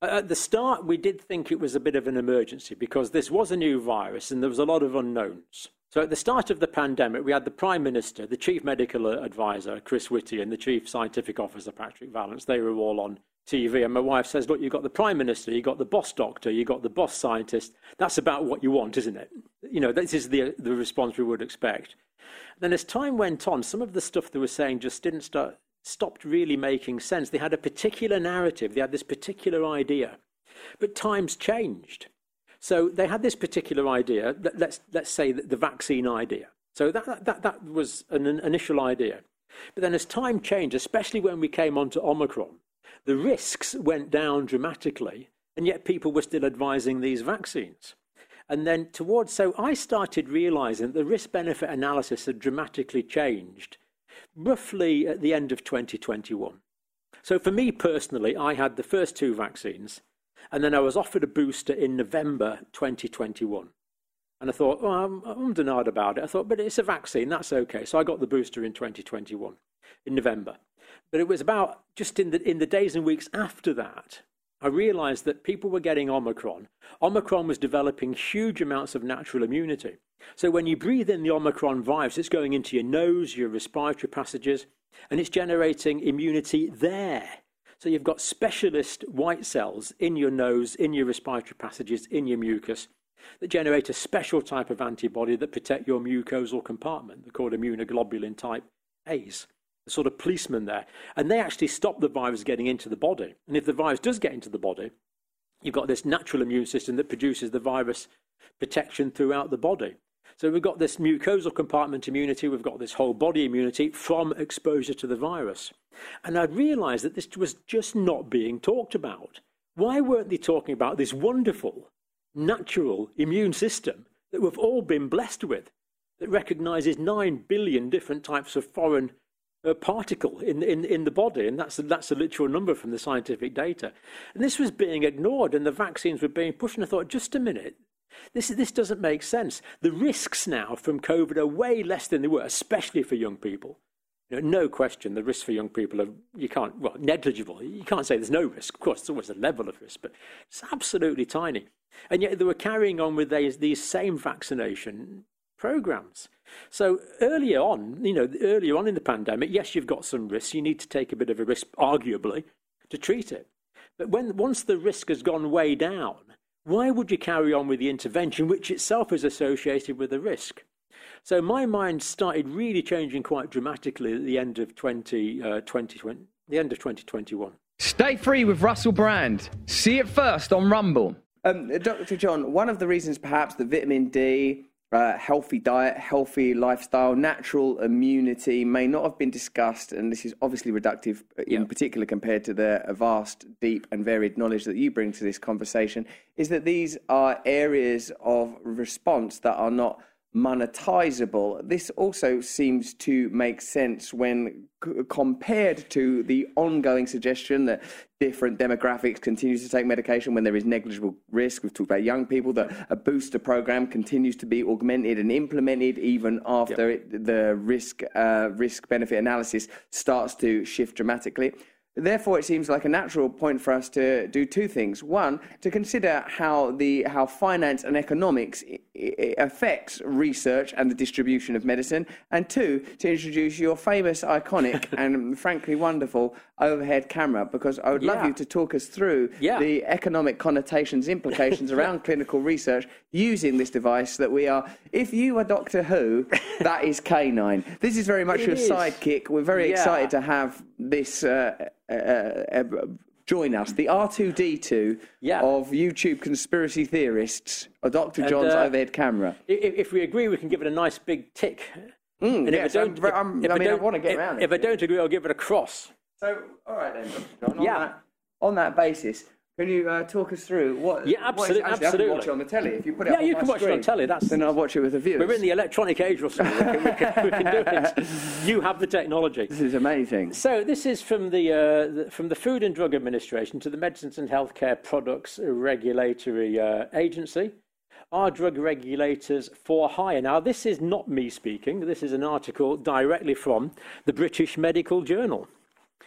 At the start, we did think it was a bit of an emergency because this was a new virus and there was a lot of unknowns. So at the start of the pandemic, we had the Prime Minister, the Chief Medical Advisor, Chris Whitty, and the Chief Scientific Officer, Patrick Vallance. They were all on T V. And my wife says, look, you've got the Prime Minister, you've got the boss doctor, you've got the boss scientist. That's about what you want, isn't it? You know, this is the, the response we would expect. Then as time went on, some of the stuff they were saying just didn't start... stopped really making sense. They had a particular narrative. They had this particular idea. But times changed. So they had this particular idea, let's, let's say the vaccine idea. So that, that, that was an initial idea. But then as time changed, especially when we came onto Omicron, the risks went down dramatically, and yet people were still advising these vaccines. And then towards, so I started realizing that the risk-benefit analysis had dramatically changed roughly at the end of twenty twenty-one. So for me personally, I had the first two vaccines, and then I was offered a booster in November twenty twenty-one. And I thought, well, I'm, I'm denied about it. I thought, but it's a vaccine, that's okay. So I got the booster in twenty twenty-one, in November. But it was about just in the in the days and weeks after that, I realized that people were getting Omicron. Omicron was developing huge amounts of natural immunity. So when you breathe in the Omicron virus, it's going into your nose, your respiratory passages, and it's generating immunity there. So you've got specialist white cells in your nose, in your respiratory passages, in your mucus, that generate a special type of antibody that protect your mucosal compartment. They're called immunoglobulin type A's, the sort of policemen there. And they actually stop the virus getting into the body. And if the virus does get into the body, you've got this natural immune system that produces the virus protection throughout the body. So we've got this mucosal compartment immunity, we've got this whole body immunity from exposure to the virus. And I realized that this was just not being talked about. Why weren't they talking about this wonderful, natural immune system that we've all been blessed with, that recognizes nine billion different types of foreign uh, particle in, in, in the body? And that's, that's a literal number from the scientific data. And this was being ignored, and the vaccines were being pushed. And I thought, just a minute. This, this doesn't make sense. The risks now from COVID are way less than they were, especially for young people. You know, no question, the risks for young people are, you can't, well, negligible. You can't say there's no risk. Of course, there's always a level of risk, but it's absolutely tiny. And yet they were carrying on with these, these same vaccination programs. So earlier on, you know, earlier on in the pandemic, yes, you've got some risks. You need to take a bit of a risk, arguably, to treat it. But when once the risk has gone way down, why would you carry on with the intervention, which itself is associated with a risk? So my mind started really changing quite dramatically at the end of twenty twenty, the end of twenty twenty-one. Stay free with Russell Brand. See it first on Rumble. Um, Doctor John, one of the reasons perhaps that vitamin D, uh, healthy diet, healthy lifestyle, natural immunity may not have been discussed, and this is obviously reductive in yeah. particular compared to the vast, deep and varied knowledge that you bring to this conversation, is that these are areas of response that are not monetizable. This also seems to make sense when c- compared to the ongoing suggestion that different demographics continue to take medication when there is negligible risk. We've talked about young people, that a booster program continues to be augmented and implemented even after yep. it, the risk uh, risk benefit analysis starts to shift dramatically. Therefore, it seems like a natural point for us to do two things. One, to consider how the how finance and economics affects research and the distribution of medicine. And two, to introduce your famous, iconic and frankly wonderful overhead camera, because I would yeah. love you to talk us through yeah. the economic connotations, implications around clinical research using this device that we are, if you are Doctor Who, that is K nine. This is very much it your is. sidekick. We're very yeah. excited to have this uh, uh, uh, join us, the R two D two yeah. of YouTube conspiracy theorists, or Doctor John's and, uh, overhead camera. If, if we agree, we can give it a nice big tick. Mm, and yes, if I don't, I'm, I'm, if, I if mean, I, don't, I want to get if, around if it. If I don't agree, I'll give it a cross. So, all right then, Doctor John. On, yeah. that, on that basis, can you uh, talk us through what? Yeah, absolutely. What is, actually, absolutely. I can watch it on the telly. If you put it yeah, up on you my can watch screen, it on telly. That's then I'll watch it with the viewers. We're in the electronic age, Russell. We can, we can, we can do it. You have the technology. This is amazing. So this is from the, uh, the from the Food and Drug Administration to the Medicines and Healthcare Products Regulatory uh, Agency. Are drug regulators for hire? Now, this is not me speaking. This is an article directly from the British Medical Journal.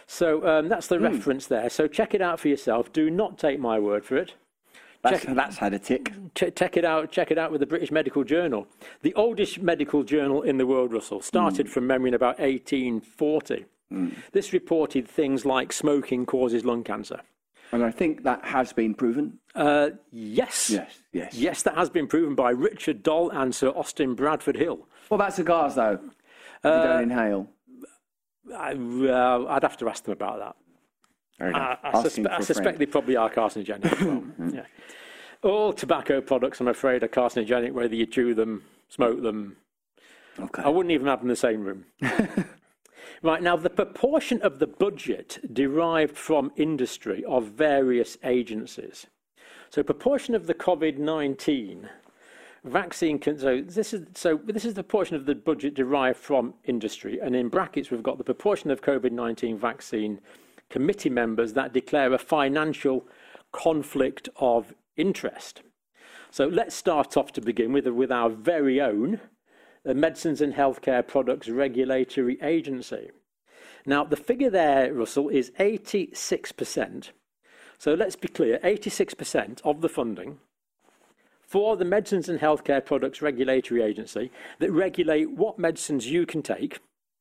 So um, that's the mm. reference there. So check it out for yourself. Do not take my word for it. That's, check, that's had a tick. Ch- check it out. Check it out with the British Medical Journal, the oldest medical journal in the world. Russell started mm. from memory in about eighteen forty. Mm. This reported things like smoking causes lung cancer. And I think that has been proven. Uh, yes. Yes, yes. Yes, that has been proven by Richard Doll and Sir Austin Bradford Hill. What about cigars, though? If uh, you don't inhale? I, uh, I'd have to ask them about that. I, I, suspe- I suspect they probably are carcinogenic as well. Yeah. All tobacco products, I'm afraid, are carcinogenic, whether you chew them, smoke them. Okay. I wouldn't even have them in the same room. Right, now, the proportion of the budget derived from industry of various agencies. So proportion of the COVID nineteen vaccine, so this is so this is the portion of the budget derived from industry, and in brackets we've got the proportion of COVID nineteen vaccine committee members that declare a financial conflict of interest. So let's start off to begin with with our very own the Medicines and Healthcare Products Regulatory Agency. Now, the figure there, Russell, is eighty-six percent. So let's be clear, eighty-six percent of the funding for the Medicines and Healthcare Products Regulatory Agency that regulate what medicines you can take,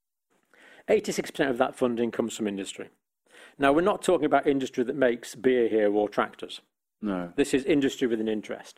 eighty-six percent of that funding comes from industry. Now, we're not talking about industry that makes beer here or tractors. No. This is industry with an interest.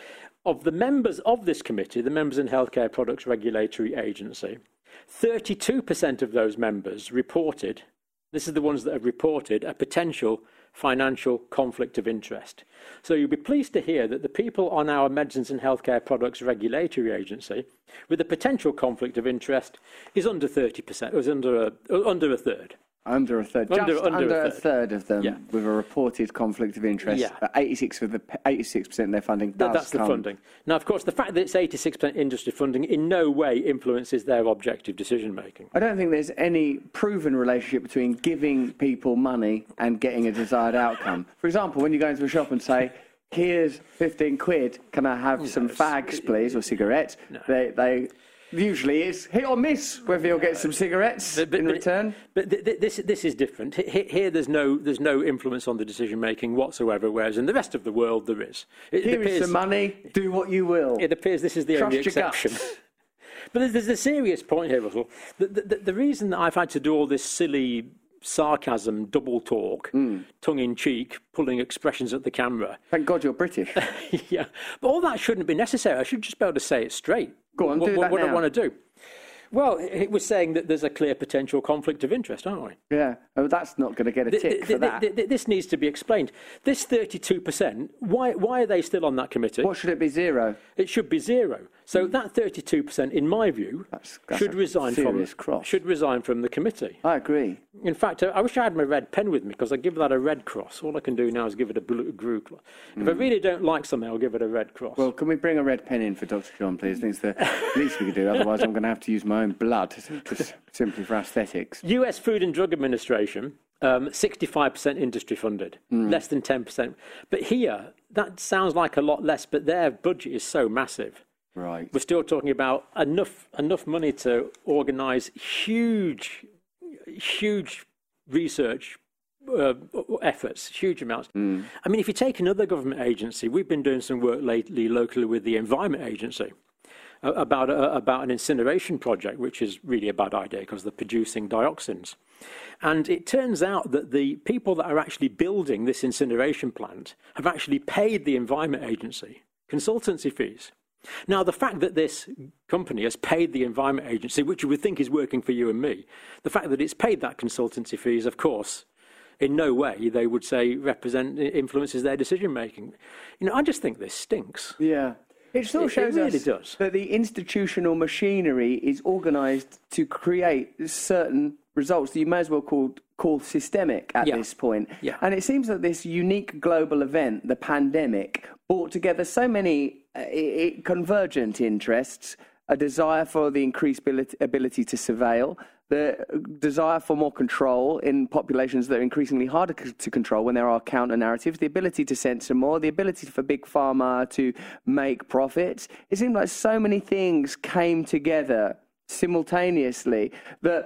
Of the members of this committee, the Members in Healthcare Products Regulatory Agency, thirty-two percent of those members reported, this is the ones that have reported, a potential financial conflict of interest. So you'll be pleased to hear that the people on our Medicines and Healthcare Products Regulatory Agency with a potential conflict of interest is under thirty percent, was under a, under a third. Under a third, under, just under, under a, a third. third of them yeah. with a reported conflict of interest. Yeah. But eighty-six of the eighty-six percent of their funding does That's the come. funding. Now, of course, the fact that it's eighty-six percent industry funding in no way influences their objective decision making. I don't think there's any proven relationship between giving people money and getting a desired outcome. For example, when you go into a shop and say, "Here's fifteen quid. Can I have no, some fags, please, or cigarettes?" No. They they. Usually it's hit or miss whether you'll get some cigarettes but, but, in but, return. But th- th- this this is different. Here, here there's no there's no influence on the decision making whatsoever, whereas in the rest of the world there is. It, Here it appears, is some money. Do what you will. It appears this is the Trust only exception. But there's, there's a serious point here, Russell. The, the, the reason that I've had to do all this silly sarcasm, double talk, mm. tongue in cheek, pulling expressions at the camera. Thank God you're British. Yeah, but all that shouldn't be necessary. I should just be able to say it straight. Go on, what, do what, that what now. I want to do. Well, it was saying that there's a clear potential conflict of interest, aren't we? Yeah, oh, that's not going to get a tick the, the, for the, that. The, the, this needs to be explained. This thirty-two percent, why, why are they still on that committee? What should it be, zero? It should be zero. So mm. that thirty-two percent, in my view, that's, that's should resign from cross. should resign from the committee. I agree. In fact, I wish I had my red pen with me, because I give that a red cross. All I can do now is give it a blue grue cross. If mm. I really don't like something, I'll give it a red cross. Well, can we bring a red pen in for Doctor John, please? I think it's the least we could do. Otherwise, I'm going to have to use my own blood, just simply for aesthetics. U S Food and Drug Administration, um, sixty-five percent industry funded, mm. less than ten percent. But here, that sounds like a lot less, but their budget is so massive. Right. We're still talking about enough enough money to organise huge, huge research uh, efforts, huge amounts. Mm. I mean, if you take another government agency, we've been doing some work lately locally with the Environment Agency uh, about a, about an incineration project, which is really a bad idea because they're producing dioxins. And it turns out that the people that are actually building this incineration plant have actually paid the Environment Agency consultancy fees. Now, the fact that this company has paid the Environment Agency, which you would think is working for you and me, the fact that it's paid that consultancy fees, of course, in no way, they would say, represent influences their decision-making. You know, I just think this stinks. Yeah. It still it, shows it really us does. that the institutional machinery is organised to create certain results that you may as well call, call systemic at yeah. this point. Yeah. And it seems that this unique global event, the pandemic, brought together so many uh, it, convergent interests, a desire for the increased ability, ability to surveil, the desire for more control in populations that are increasingly harder to control when there are counter-narratives, the ability to censor more, the ability for big pharma to make profits. It seemed like so many things came together simultaneously that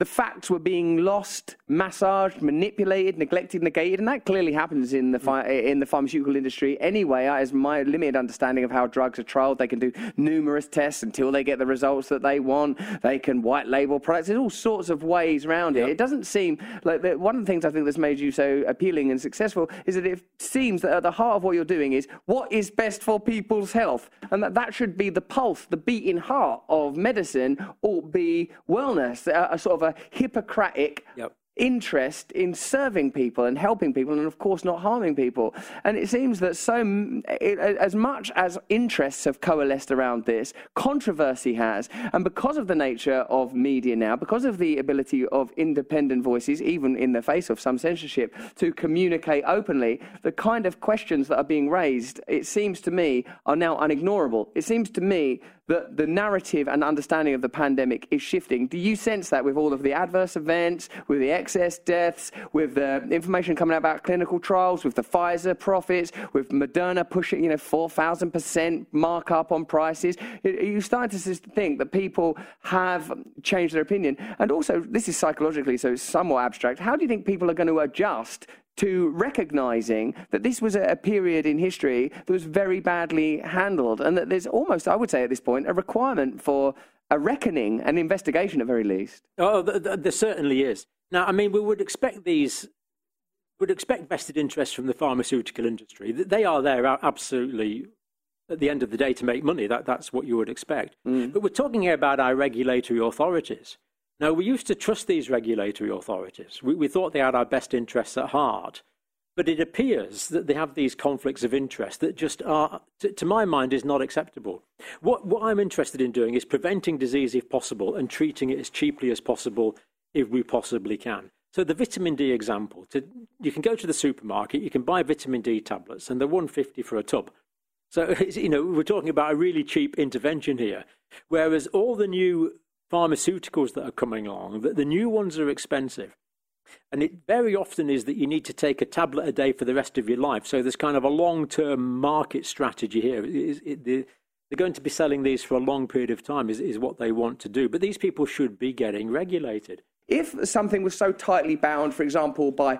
the facts were being lost, massaged, manipulated, neglected, negated, and that clearly happens in the ph- in the pharmaceutical industry anyway. As my limited understanding of how drugs are trialled, they can do numerous tests until they get the results that they want. They can white label products. There's all sorts of ways around it. Yep. It doesn't seem like the, one of the things I think that's made you so appealing and successful is that it seems that at the heart of what you're doing is what is best for people's health, and that that should be the pulse, the beating heart of medicine, or be wellness, a, a sort of a Hippocratic yep. interest in serving people and helping people, and of course not harming people. And it seems that so it, as much as interests have coalesced around this, controversy has. And because of the nature of media now, because of the ability of independent voices, even in the face of some censorship, to communicate openly, the kind of questions that are being raised, it seems to me, are now unignorable. It seems to me that the narrative and understanding of the pandemic is shifting. Do you sense that with all of the adverse events, with the excess deaths, with the information coming out about clinical trials, with the Pfizer profits, with Moderna pushing, you know, four thousand percent markup on prices? Are you starting to think that people have changed their opinion? And also, this is psychologically, so it's somewhat abstract. How do you think people are going to adjust to recognizing that this was a period in history that was very badly handled, and that there's almost, I would say at this point, a requirement for a reckoning, an investigation at very least? Oh, there certainly is. Now, I mean, we would expect these, would expect vested interests from the pharmaceutical industry. They are there absolutely at the end of the day to make money. That, that's what you would expect. Mm. But we're talking here about our regulatory authorities. Now, we used to trust these regulatory authorities. We, we thought they had our best interests at heart. But it appears that they have these conflicts of interest that just are, to, to my mind, is not acceptable. What, what I'm interested in doing is preventing disease if possible and treating it as cheaply as possible if we possibly can. So the vitamin D example, to, you can go to the supermarket, you can buy vitamin D tablets, and they're one pound fifty for a tub. So, you know, we're talking about a really cheap intervention here, whereas all the new pharmaceuticals that are coming along, that the new ones are expensive. And it very often is that you need to take a tablet a day for the rest of your life. So there's kind of a long-term market strategy here. It, it, it, they're going to be selling these for a long period of time is, is what they want to do. But these people should be getting regulated. If something was so tightly bound, for example, by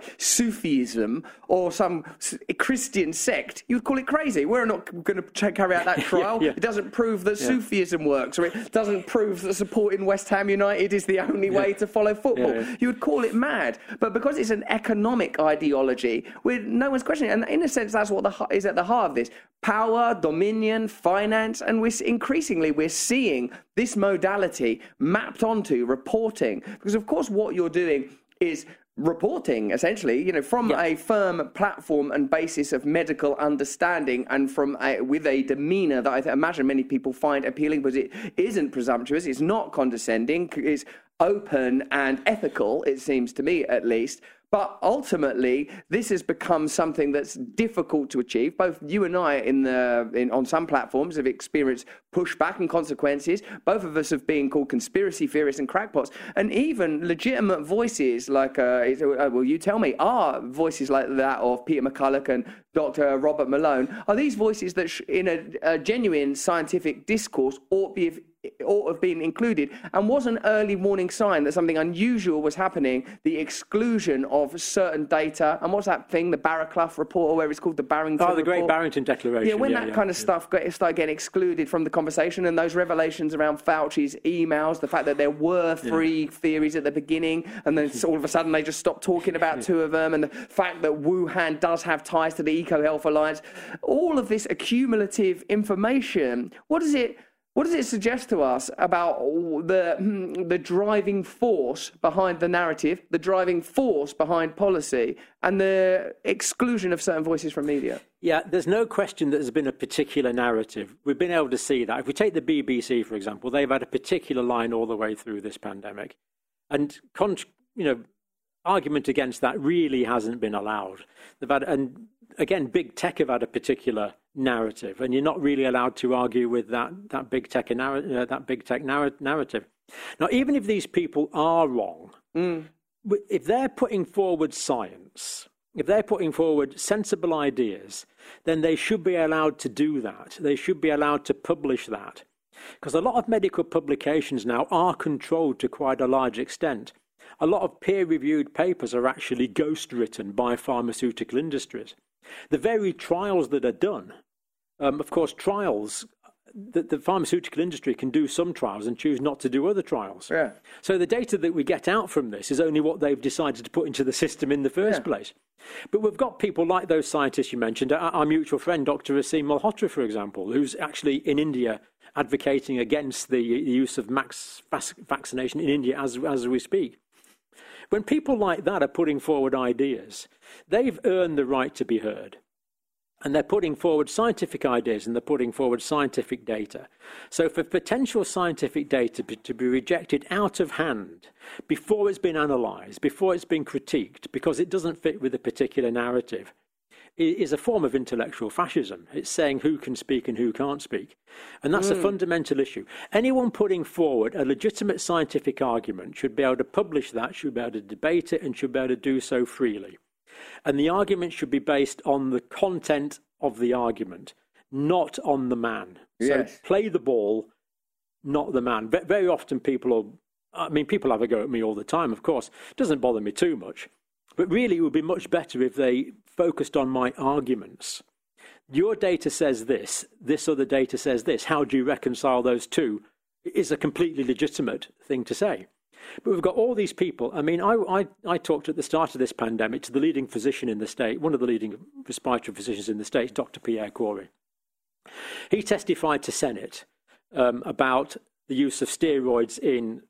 Sufism or some Christian sect, you'd call it crazy. We're not going to carry out that trial. yeah, yeah. It doesn't prove that yeah. Sufism works, or it doesn't prove that supporting West Ham United is the only yeah. way to follow football. Yeah, yeah. You would call it mad. But because it's an economic ideology, we're, no one's questioning it. And in a sense, that's what the, is at the heart of this. Power, dominion, finance, and we're increasingly we're seeing this modality mapped onto reporting, because of course what you're doing is reporting essentially, you know, from yeah. a firm platform and basis of medical understanding, and from a, with a demeanour that I th- imagine many people find appealing, because it isn't presumptuous, it's not condescending, it's open and ethical, it seems to me at least. But ultimately, this has become something that's difficult to achieve. Both you and I, in the in, on some platforms, have experienced pushback and consequences. Both of us have been called conspiracy theorists and crackpots. And even legitimate voices like, uh, well, you tell me, are voices like that of Peter McCulloch and Doctor Robert Malone, are these voices that, sh- in a, a genuine scientific discourse, ought be ought have been included, and was an early warning sign that something unusual was happening, the exclusion of certain data, and what's that thing, the Barraclough report, or where it's called the Barrington Oh, the Great report? Barrington Declaration. Yeah, when yeah, that yeah, kind of yeah. stuff got, started getting excluded from the conversation, and those revelations around Fauci's emails, the fact that there were three yeah. theories at the beginning, and then all of a sudden they just stopped talking about yeah. two of them, and the fact that Wuhan does have ties to the EcoHealth Alliance, all of this accumulative information, what does it... What does it suggest to us about the the driving force behind the narrative, the driving force behind policy, and the exclusion of certain voices from media? Yeah, there's no question that there's been a particular narrative. We've been able to see that. If we take the B B C, for example, they've had a particular line all the way through this pandemic. And, con- you know, argument against that really hasn't been allowed. They've had, and again, big tech have had a particular narrative, and you're not really allowed to argue with that that big tech narrative. Uh, that big tech narr- narrative. Now, even if these people are wrong, mm. if they're putting forward science, if they're putting forward sensible ideas, then they should be allowed to do that. They should be allowed to publish that, because a lot of medical publications now are controlled to quite a large extent. A lot of peer-reviewed papers are actually ghost-written by pharmaceutical industries. The very trials that are done, um, of course, trials, the, the pharmaceutical industry can do some trials and choose not to do other trials. Yeah. So the data that we get out from this is only what they've decided to put into the system in the first yeah. place. But we've got people like those scientists you mentioned, our, our mutual friend, Doctor Aseem Malhotra, for example, who's actually in India advocating against the, the use of mass vaccination in India as, as we speak. When people like that are putting forward ideas, they've earned the right to be heard. And they're putting forward scientific ideas and they're putting forward scientific data. So for potential scientific data to be rejected out of hand before it's been analysed, before it's been critiqued, because it doesn't fit with a particular narrative, is a form of intellectual fascism. It's saying who can speak and who can't speak. And that's mm. a fundamental issue. Anyone putting forward a legitimate scientific argument should be able to publish that, should be able to debate it, and should be able to do so freely. And the argument should be based on the content of the argument, not on the man. Yes. So play the ball, not the man. Very often people are, I mean, people have a go at me all the time, of course. It doesn't bother me too much. But really, it would be much better if they focused on my arguments. Your data says this, this other data says this. How do you reconcile those two? Is a completely legitimate thing to say. But we've got all these people. I mean, I, I, I talked at the start of this pandemic to the leading physician in the state, one of the leading respiratory physicians in the state, Doctor Pierre Kory. He testified to Senate um, about the use of steroids in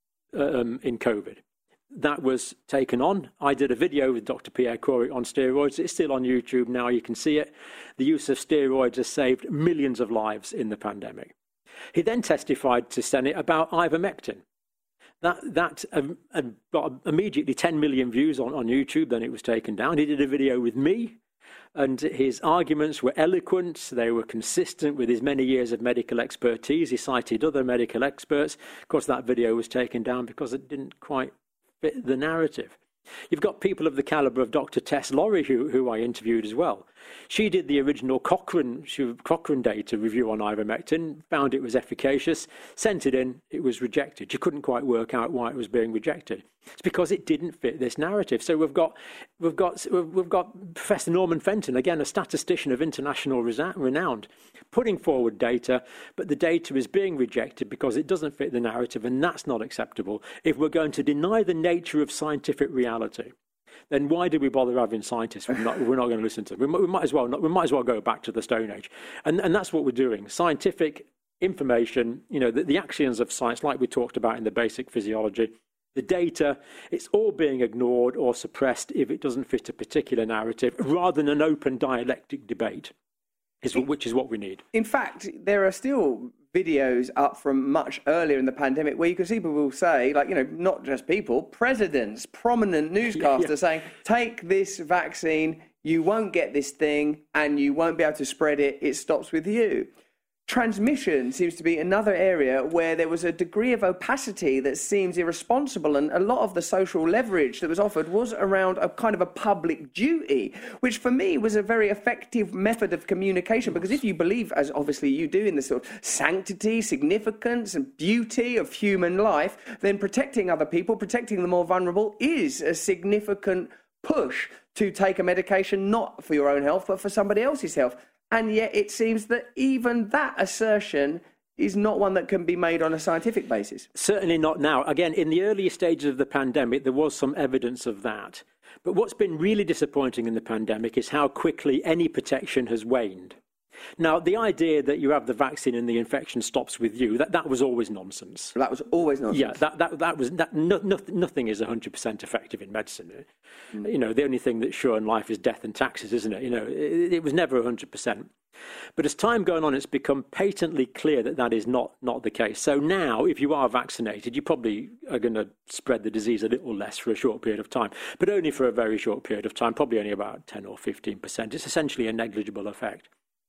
um, in COVID. That was taken on. I did a video with Doctor Pierre Kory on steroids. It's still on YouTube now. You can see it. The use of steroids has saved millions of lives in the pandemic. He then testified to Senate about ivermectin. That that um, um, got immediately ten million views on, on YouTube. Then it was taken down. He did a video with me, and his arguments were eloquent. They were consistent with his many years of medical expertise. He cited other medical experts. Of course, that video was taken down because it didn't quite fit the narrative. You've got people of the calibre of Doctor Tess Lawrie, who, who I interviewed as well. She did the original Cochrane, she, Cochrane data review on ivermectin, found it was efficacious, sent it in, it was rejected. She couldn't quite work out why it was being rejected. It's because it didn't fit this narrative. So we've got, we've got, we've got Professor Norman Fenton, again a statistician of international renown, putting forward data, but the data is being rejected because it doesn't fit the narrative, and that's not acceptable. If we're going to deny the nature of scientific reality, then why do we bother having scientists? We're not, we're not going to listen to them. We might, we might as well not, we might as well go back to the Stone Age, and and that's what we're doing. Scientific information, you know, the, the axioms of science, like we talked about in the basic physiology, the data, it's all being ignored or suppressed if it doesn't fit a particular narrative, rather than an open dialectic debate, is which is what we need. In fact, there are still videos up from much earlier in the pandemic where you can see people say, like, you know, not just people, presidents, prominent newscasters yeah, yeah. saying, take this vaccine, you won't get this thing, and you won't be able to spread it, it stops with you. Transmission seems to be another area where there was a degree of opacity that seems irresponsible, and a lot of the social leverage that was offered was around a kind of a public duty, which for me was a very effective method of communication, because if you believe, as obviously you do, in the sort of sanctity, significance and beauty of human life, then protecting other people, protecting the more vulnerable, is a significant push to take a medication not for your own health but for somebody else's health. And yet it seems that even that assertion is not one that can be made on a scientific basis. Certainly not now. Again, in the earlier stages of the pandemic, there was some evidence of that. But what's been really disappointing in the pandemic is how quickly any protection has waned. Now, the idea that you have the vaccine and the infection stops with you, that, that was always nonsense. That was always nonsense. Yeah, that, that, that was that, no, no, nothing is one hundred percent effective in medicine. Mm. You know, the only thing that's sure in life is death and taxes, isn't it? You know, it, it was never one hundred percent. But as time going on, it's become patently clear that that is not, not the case. So now, if you are vaccinated, you probably are going to spread the disease a little less for a short period of time, but only for a very short period of time, probably only about ten or fifteen percent. It's essentially a negligible effect.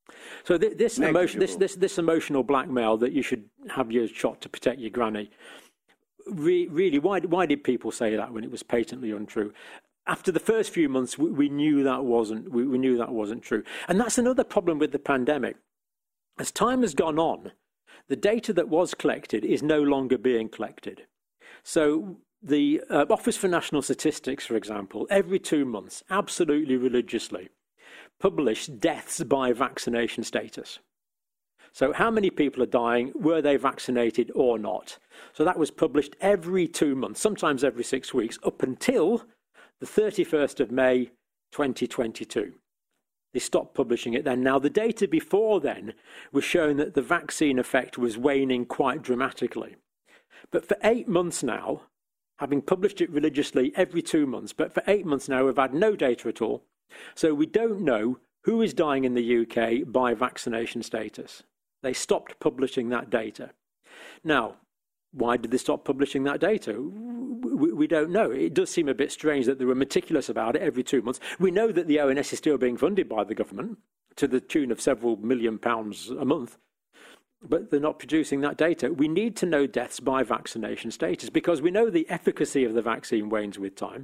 So th- this, emotion, this, this, this emotional blackmail that you should have your shot to protect your granny, re- really, why, why did people say that when it was patently untrue? After the first few months, we, we knew that wasn't we, we knew that wasn't true, and that's another problem with the pandemic. As time has gone on, the data that was collected is no longer being collected. So the uh, Office for National Statistics, for example, every two months, absolutely religiously, publish deaths by vaccination status. So how many people are dying, were they vaccinated or not? So that was published every two months, sometimes every six weeks, up until the thirty-first of May twenty twenty-two. They stopped publishing it then. Now, the data before then was showing that the vaccine effect was waning quite dramatically. But for eight months now, having published it religiously every two months, but for eight months now, we've had no data at all. So we don't know who is dying in the U K by vaccination status. They stopped publishing that data. Now, why did they stop publishing that data? We, we don't know. It does seem a bit strange that they were meticulous about it every two months. We know that the O N S is still being funded by the government to the tune of several million pounds a month, but they're not producing that data. We need to know deaths by vaccination status because we know the efficacy of the vaccine wanes with time.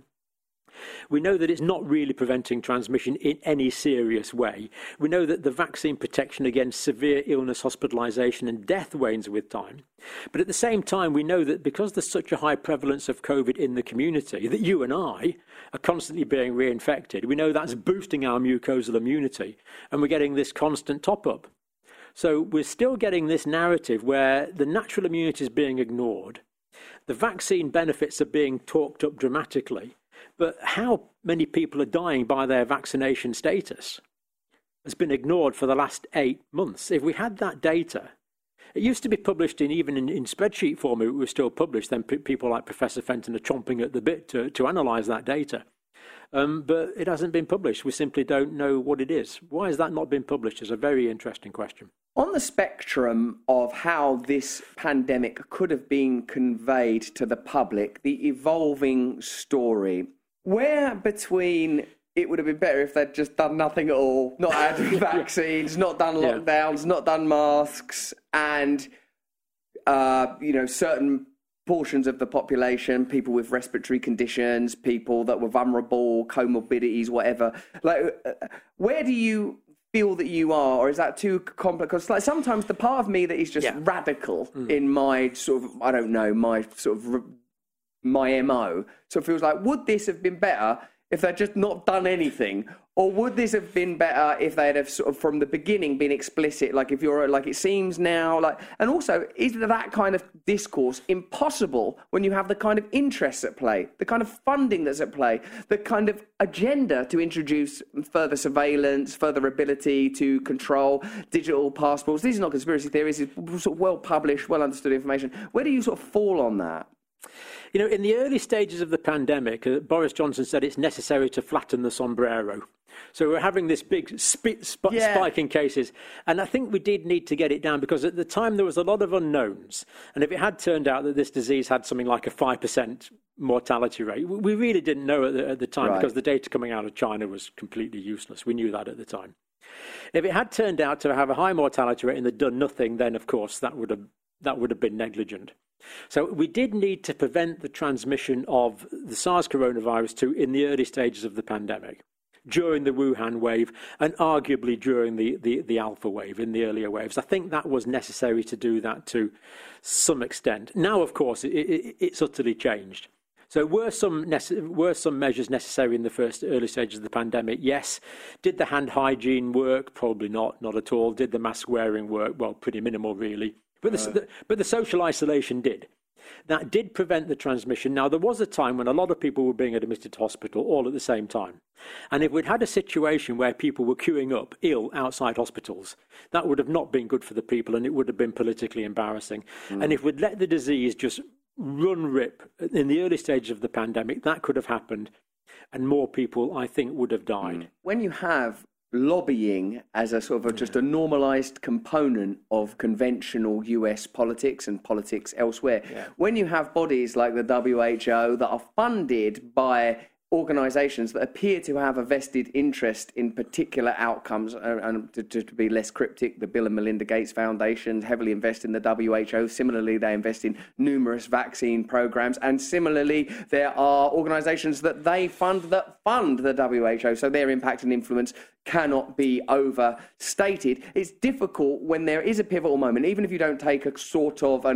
We know that it's not really preventing transmission in any serious way. We know that the vaccine protection against severe illness, hospitalisation and death wanes with time. But at the same time, we know that because there's such a high prevalence of COVID in the community, that you and I are constantly being reinfected. We know that's boosting our mucosal immunity and we're getting this constant top-up. So we're still getting this narrative where the natural immunity is being ignored. The vaccine benefits are being talked up dramatically. But how many people are dying by their vaccination status has been ignored for the last eight months. If we had that data, it used to be published in even in, in spreadsheet form. It was still published. Then p- people like Professor Fenton are chomping at the bit to, to analyse that data. Um, but it hasn't been published. We simply don't know what it is. Why has that not been published is a very interesting question. On the spectrum of how this pandemic could have been conveyed to the public, the evolving story, where between it would have been better if they'd just done nothing at all, not had vaccines, not done lockdowns, yeah. not done masks, and, uh, you know, certain portions of the population, people with respiratory conditions, people that were vulnerable, comorbidities, whatever. Like, uh, where do you feel that you are, or is that too complex? Because like sometimes the part of me that is just yeah. radical mm. in my sort of, I don't know, my sort of, my M O, so it feels like, would this have been better if they'd just not done anything? Or would this have been better if they'd have sort of from the beginning been explicit, like if you're, like it seems now, like, and also, is that kind of discourse impossible when you have the kind of interests at play, the kind of funding that's at play, the kind of agenda to introduce further surveillance, further ability to control digital passports? These are not conspiracy theories, it's sort of well-published, well-understood information. Where do you sort of fall on that? You know, in the early stages of the pandemic, uh, Boris Johnson said it's necessary to flatten the sombrero. So we're having this big sp- sp- yeah. spike in cases. And I think we did need to get it down because at the time there was a lot of unknowns. And if it had turned out that this disease had something like a five percent mortality rate, we really didn't know at the, at the time right. because the data coming out of China was completely useless. We knew that at the time. If it had turned out to have a high mortality rate and they'd done nothing, then of course that would have that would have been negligent. So we did need to prevent the transmission of the SARS coronavirus two in the early stages of the pandemic, during the Wuhan wave and arguably during the, the, the Alpha wave in the earlier waves. I think that was necessary to do that to some extent. Now, of course, it, it, it's utterly changed. So were some nece- were some measures necessary in the first early stages of the pandemic? Yes. Did the hand hygiene work? Probably not, not at all. Did the mask wearing work? Well, pretty minimal, really. But the, the, but the social isolation did. That did prevent the transmission. Now, there was a time when a lot of people were being admitted to hospital all at the same time. And if we'd had a situation where people were queuing up ill outside hospitals, that would have not been good for the people and it would have been politically embarrassing. Mm. And if we'd let the disease just run rip in the early stages of the pandemic, that could have happened. And more people, I think, would have died. Mm. When you have lobbying as a sort of a, just a normalized component of conventional U S politics and politics elsewhere. Yeah. When you have bodies like the W H O that are funded by organisations that appear to have a vested interest in particular outcomes, and, and to, to be less cryptic, the Bill and Melinda Gates Foundation heavily invest in the W H O. Similarly, they invest in numerous vaccine programs, and similarly, there are organisations that they fund that fund the W H O, so their impact and influence cannot be overstated. It's difficult when there is a pivotal moment, even if you don't take a sort of an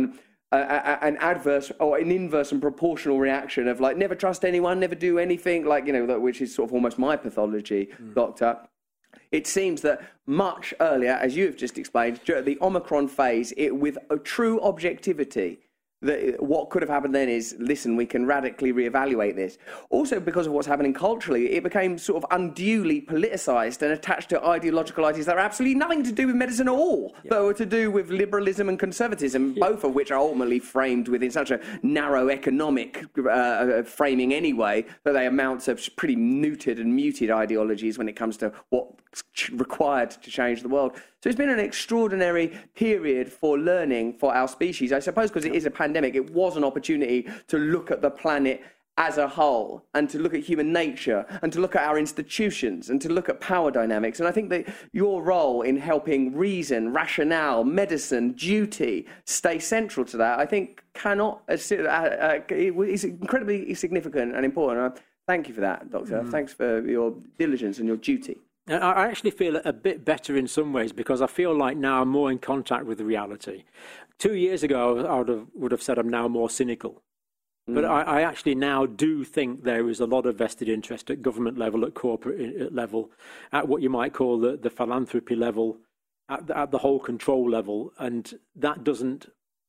uh, an adverse or an inverse and proportional reaction of like never trust anyone, never do anything, like, you know, which is sort of almost my pathology, mm. Doctor. It seems that much earlier, as you have just explained, the Omicron phase, it, with a true objectivity, that what could have happened then is, listen, we can radically reevaluate this. Also, because of what's happening culturally, it became sort of unduly politicised and attached to ideological ideas that are absolutely nothing to do with medicine at all, yeah. but were to do with liberalism and conservatism, yeah. both of which are ultimately framed within such a narrow economic uh, framing anyway, that they amount to pretty neutered and muted ideologies when it comes to what's required to change the world. So it's been an extraordinary period for learning for our species, I suppose, because it is a pandemic. It was an opportunity to look at the planet as a whole and to look at human nature and to look at our institutions and to look at power dynamics. And I think that your role in helping reason, rationale, medicine, duty stay central to that, I think cannot, uh, uh, is incredibly significant and important. Uh, thank you for that, Doctor. Mm. Thanks for your diligence and your duty. I actually feel a bit better in some ways because I feel like now I'm more in contact with the reality. Two years ago, I would have, would have said I'm now more cynical. Mm. But I, I actually now do think there is a lot of vested interest at government level, at corporate level, at what you might call the, the philanthropy level, at the, at the whole control level. And that doesn't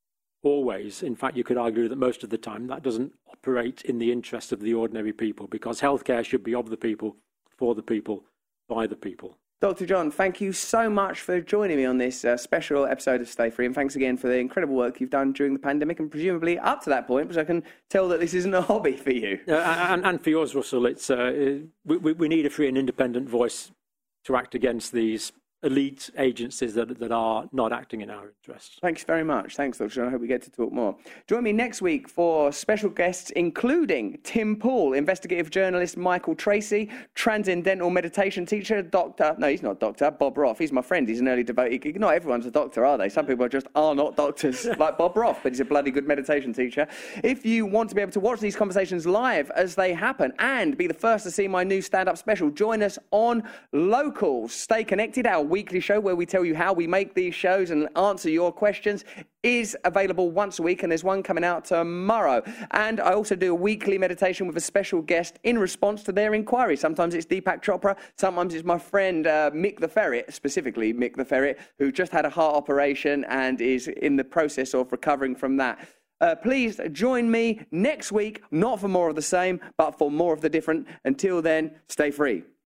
always, in fact, you could argue that most of the time, that doesn't operate in the interest of the ordinary people, because healthcare should be of the people, for the people, by the people. Doctor John, thank you so much for joining me on this uh, special episode of Stay Free, and thanks again for the incredible work you've done during the pandemic and presumably up to that point, because I can tell that this isn't a hobby for you. Uh, and, and for yours, Russell, it's uh, we, we need a free and independent voice to act against these elite agencies that, that are not acting in our interests. Thanks very much. Thanks, Doctor John. I hope we get to talk more. Join me next week for special guests, including Tim Pool, investigative journalist Michael Tracy, transcendental meditation teacher, Doctor No, he's not Doctor Bob Roth. He's my friend. He's an early devotee. Not everyone's a doctor, are they? Some people just are not doctors, like Bob Roth, but he's a bloody good meditation teacher. If you want to be able to watch these conversations live as they happen and be the first to see my new stand-up special, join us on Locals. Stay Connected, our weekly show where we tell you how we make these shows and answer your questions, is available once a week, and there's one coming out tomorrow. And I also do a weekly meditation with a special guest in response to their inquiry. Sometimes it's Deepak Chopra, sometimes it's my friend uh, Mick the Ferret, specifically Mick the Ferret, who just had a heart operation and is in the process of recovering from that. Uh, please join me next week, not for more of the same, but for more of the different. Until then, stay free.